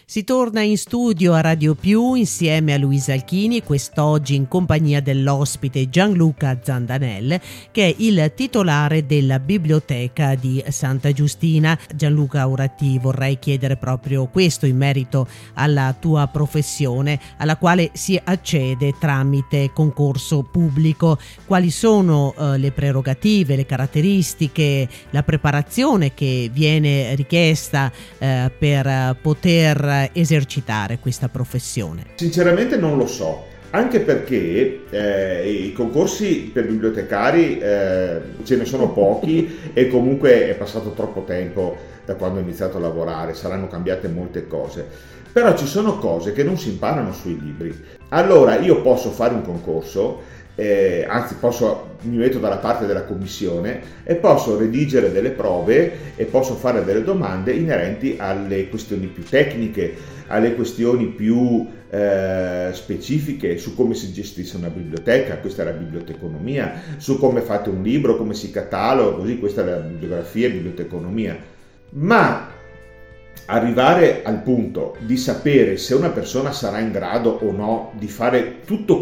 Si torna in studio a Radio Più insieme a Luisa Alchini e quest'oggi in compagnia dell'ospite Gianluca Zandanel, che è il titolare della Biblioteca di Santa Giustina. Gianluca, ora ti vorrei chiedere proprio questo in merito alla tua professione, alla quale si accede tramite concorso pubblico. Quali sono le prerogative, le caratteristiche, la preparazione che viene richiesta per poter esercitare questa professione? Sinceramente non lo so, anche perché i concorsi per bibliotecari ce ne sono pochi e comunque è passato troppo tempo da quando ho iniziato a lavorare, saranno cambiate molte cose, però ci sono cose che non si imparano sui libri. Allora io posso fare un concorso, mi metto dalla parte della commissione e posso redigere delle prove e posso fare delle domande inerenti alle questioni più tecniche, alle questioni più specifiche su come si gestisce una biblioteca, questa è la biblioteconomia, su come fate un libro, come si cataloga, così questa è la bibliografia e biblioteconomia. Ma arrivare al punto di sapere se una persona sarà in grado o no di fare tutto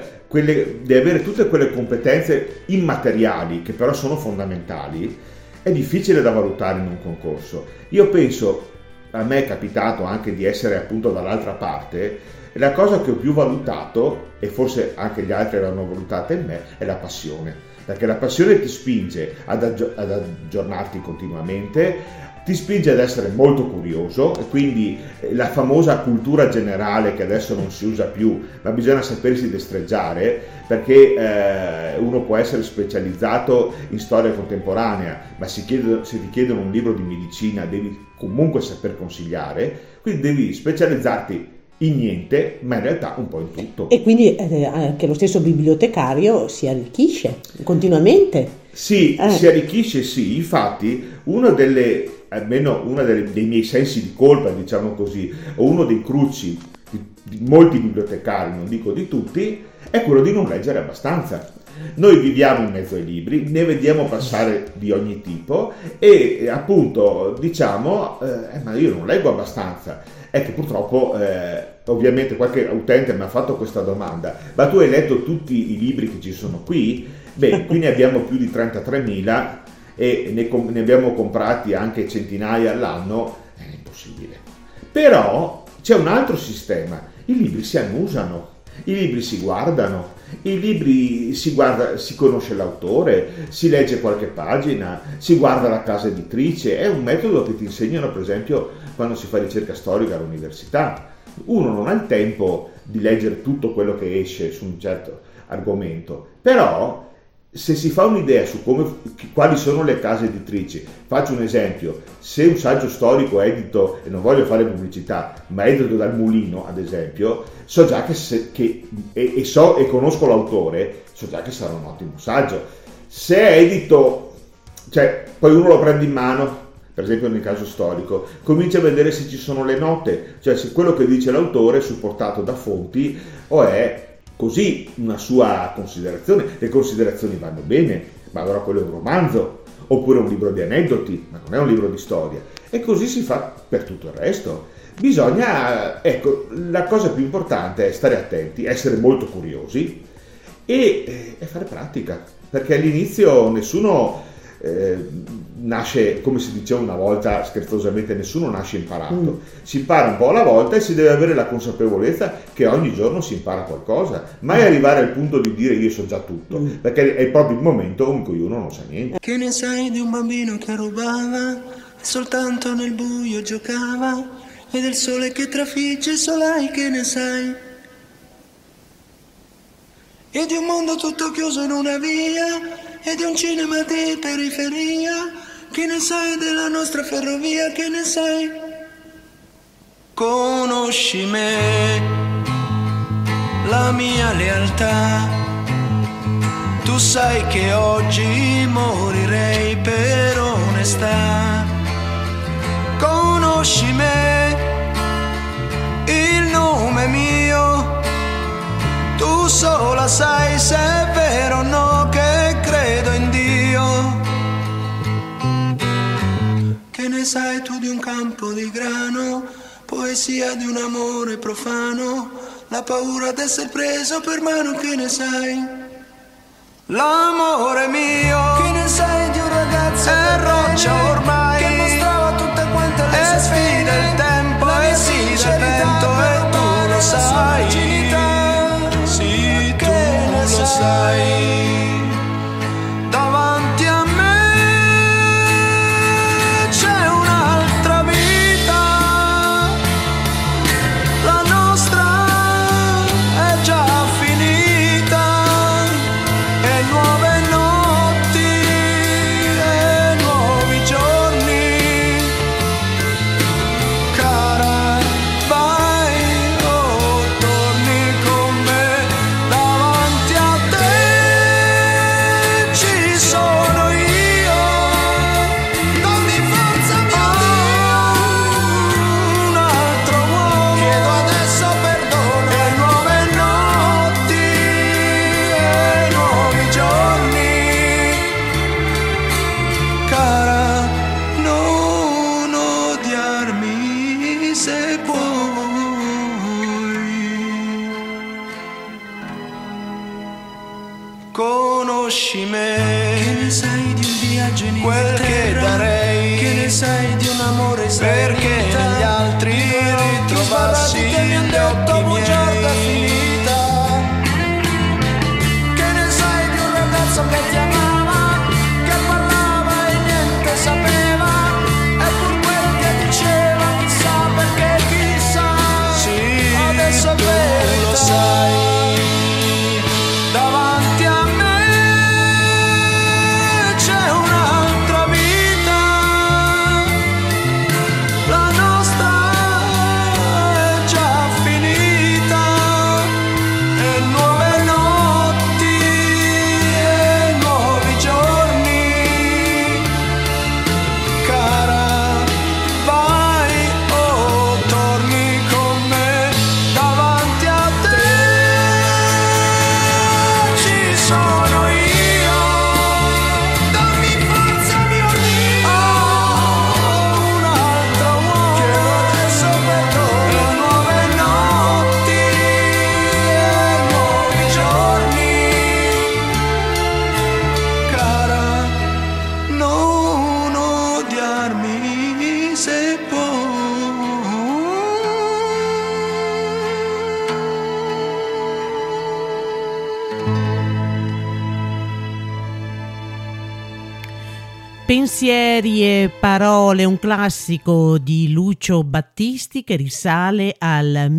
di avere tutte quelle competenze immateriali che però sono fondamentali, è difficile da valutare in un concorso. Io penso, a me è capitato anche di essere appunto dall'altra parte, e la cosa che ho più valutato, e forse anche gli altri l'hanno valutata in me, è la passione, perché la passione ti spinge ad aggiornarti continuamente, ti spinge ad essere molto curioso, e quindi la famosa cultura generale che adesso non si usa più, ma bisogna sapersi destreggiare, perché uno può essere specializzato in storia contemporanea, ma se ti chiedono un libro di medicina devi comunque saper consigliare, quindi devi specializzarti in niente, ma in realtà un po' in tutto. E quindi anche lo stesso bibliotecario si arricchisce continuamente. Sì, si arricchisce, sì. Infatti almeno uno dei miei sensi di colpa, diciamo così, o uno dei crucci di molti bibliotecari, non dico di tutti, è quello di non leggere abbastanza. Noi viviamo in mezzo ai libri, ne vediamo passare di ogni tipo e appunto diciamo ma io non leggo abbastanza. È che purtroppo ovviamente qualche utente mi ha fatto questa domanda: ma tu hai letto tutti i libri che ci sono qui? Beh, qui ne abbiamo più di 33.000 e ne abbiamo comprati anche centinaia all'anno, è impossibile. Però c'è un altro sistema: i libri si annusano, i libri si guardano, i libri si conosce l'autore, si legge qualche pagina, si guarda la casa editrice. È un metodo che ti insegnano per esempio quando si fa ricerca storica all'università. Uno non ha il tempo di leggere tutto quello che esce su un certo argomento, però se si fa un'idea su quali sono le case editrici, faccio un esempio: se un saggio storico è edito, e non voglio fare pubblicità, ma è edito dal Mulino ad esempio, so già e conosco l'autore, so già che sarà un ottimo saggio. Se è edito, poi uno lo prende in mano, per esempio nel caso storico, comincia a vedere se ci sono le note, cioè se quello che dice l'autore è supportato da fonti o è così una sua considerazione. Le considerazioni vanno bene, ma allora quello è un romanzo, oppure un libro di aneddoti, ma non è un libro di storia. E così si fa per tutto il resto. Bisogna, la cosa più importante è stare attenti, essere molto curiosi e fare pratica, perché all'inizio nessuno nasce, come si diceva una volta scherzosamente, nessuno nasce imparato. Si impara un po' alla volta e si deve avere la consapevolezza che ogni giorno si impara qualcosa, mai arrivare al punto di dire io so già tutto, perché è proprio il momento in cui uno non sa niente. Che ne sai di un bambino che rubava e soltanto nel buio giocava, e del sole che trafigge solai, che ne sai? E di un mondo tutto chiuso in una via, e di un cinema di periferia, che ne sai della nostra ferrovia, che ne sai? Conosci me, la mia lealtà, tu sai che oggi morirei per onestà. Conosci me, il nome mio, tu sola sai se è vero o no che credo in Dio. Che ne sai tu di un campo di grano poesia di un amore profano, la paura d'essere preso per mano, che ne sai? L'amore mio, che ne sai di un ragazzo è roccia ormai, che mostrava tutte quante le sue sfide, il tempo e si è vento e tu lo sai, sì, tu lo sai. Davanti a me c'è un'altra vita, la nostra è già finita, e nuove notti e nuovi giorni. Cara, vai o torni con me, davanti a te ci sono io, dammi forza mio Dio, un altro uomo, chiedo adesso perdono, e nuove notti e nuovi giorni. Cara, non odiarmi se puoi. Conosci me, che ne sai di un viaggio in quel che darei, che ne sai di un amore perché negli altri ritrovassi gli occhi miei. Che ne sai di un ragazzo che ti amava, che parlava e niente sapeva, e pur quel che diceva chissà perché chissà, sì, adesso è verità. Lo sai. Davanti a me c'è un'altra vita, la nostra è già finita, e nuove notti e nuovi giorni. Cara, vai o torni con me, davanti a te ci sono io, dammi forza mio Dio, un altro uomo, chiedo adesso perdono, e nuove notti e nuovi giorni. Cara, non odiarmi se puoi. Pensieri e parole, un classico di Lucio Battisti che risale al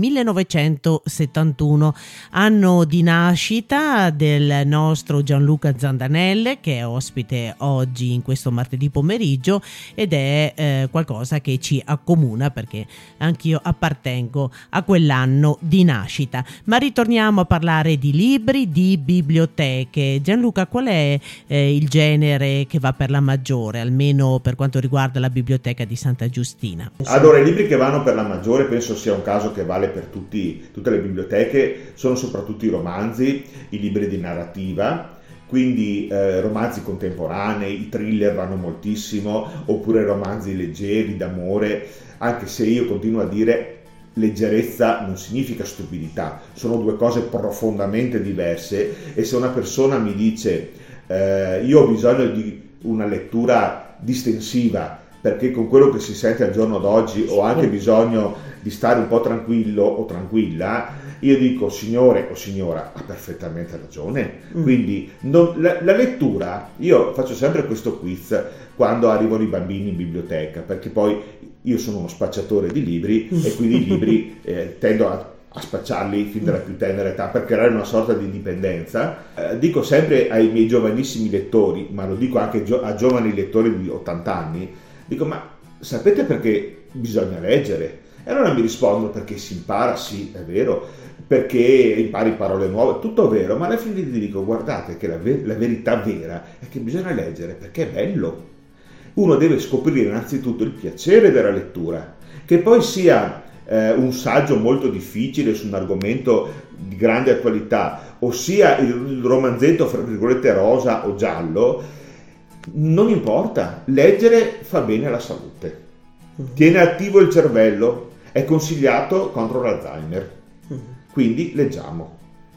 1971, anno di nascita del nostro Gianluca Zandanelle, che è ospite oggi in questo martedì pomeriggio, ed è qualcosa che ci accomuna perché anch'io appartengo a quell'anno di nascita. Ma ritorniamo a parlare di libri, di biblioteche. Gianluca, qual è il genere che va per la maggiore, almeno per quanto riguarda la biblioteca di Santa Giustina? Allora, i libri che vanno per la maggiore, penso sia un caso che vale per tutte le biblioteche, sono soprattutto i romanzi, i libri di narrativa, quindi romanzi contemporanei, i thriller vanno moltissimo, oppure romanzi leggeri, d'amore, anche se io continuo a dire leggerezza non significa stupidità, sono due cose profondamente diverse, e se una persona mi dice io ho bisogno di una lettura distensiva perché con quello che si sente al giorno d'oggi ho anche bisogno di stare un po' tranquillo o tranquilla, io dico signore o signora, ha perfettamente ragione. Quindi la lettura, io faccio sempre questo quiz quando arrivano i bambini in biblioteca, perché poi io sono uno spacciatore di libri e quindi i libri tendo a spacciarli fin dalla più tenera età per creare una sorta di dipendenza. Dico sempre ai miei giovanissimi lettori, ma lo dico anche a giovani lettori di 80 anni, dico: ma sapete perché bisogna leggere? E allora mi rispondono: perché si impara, sì, è vero, perché impari parole nuove, tutto vero, ma alla fine ti dico: guardate che la verità vera è che bisogna leggere perché è bello. Uno deve scoprire innanzitutto il piacere della lettura, che poi sia un saggio molto difficile su un argomento di grande attualità, ossia il romanzetto fra virgolette rosa o giallo, non importa, leggere fa bene alla salute, tiene attivo il cervello, È consigliato contro l'Alzheimer, quindi leggiamo.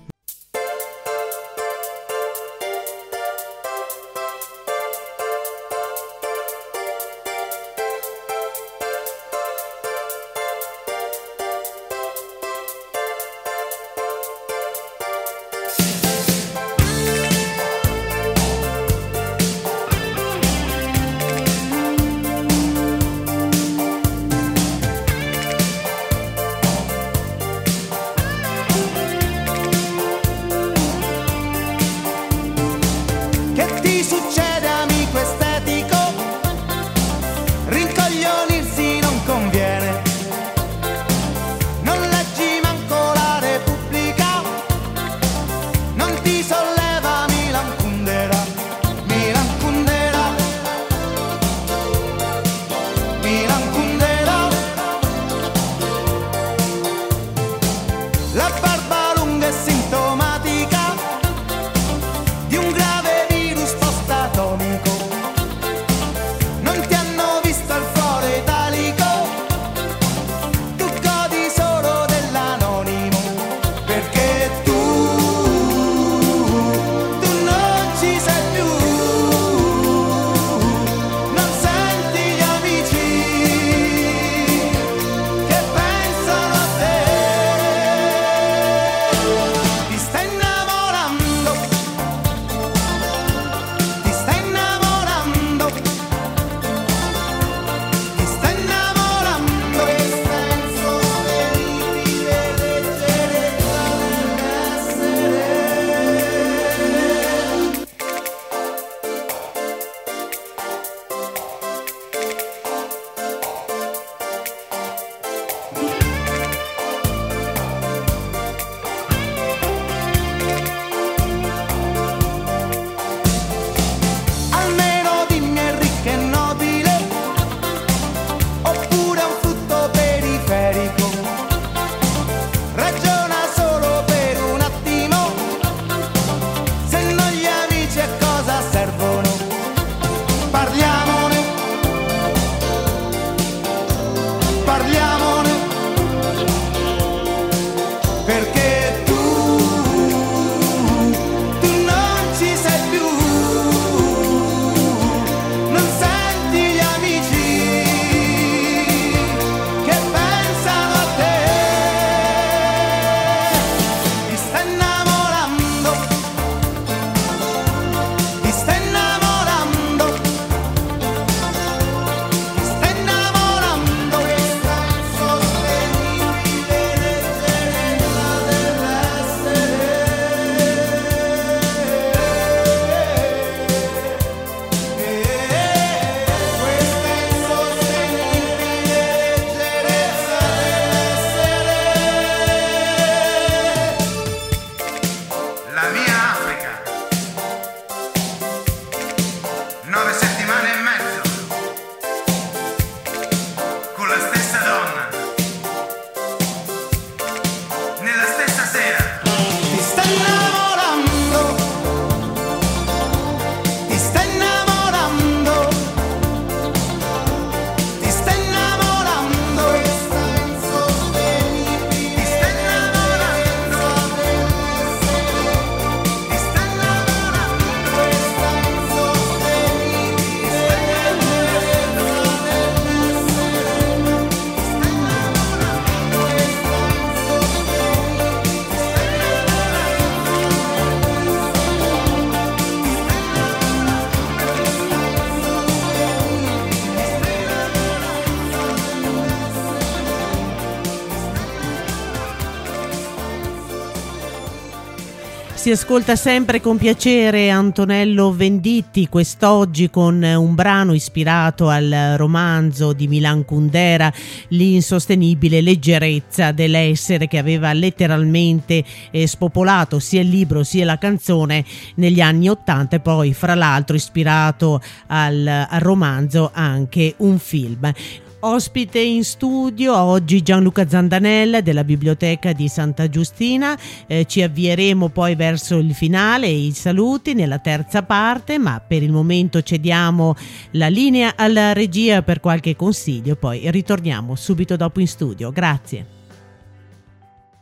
Si ascolta sempre con piacere Antonello Venditti, quest'oggi con un brano ispirato al romanzo di Milan Kundera, L'insostenibile leggerezza dell'essere, che aveva letteralmente spopolato sia il libro sia la canzone negli anni '80, e poi fra l'altro ispirato al romanzo anche un film. Ospite in studio oggi Gianluca Zandanel della Biblioteca di Santa Giustina. Ci avvieremo poi verso il finale e i saluti nella terza parte, ma per il momento cediamo la linea alla regia per qualche consiglio, poi ritorniamo subito dopo in studio. Grazie.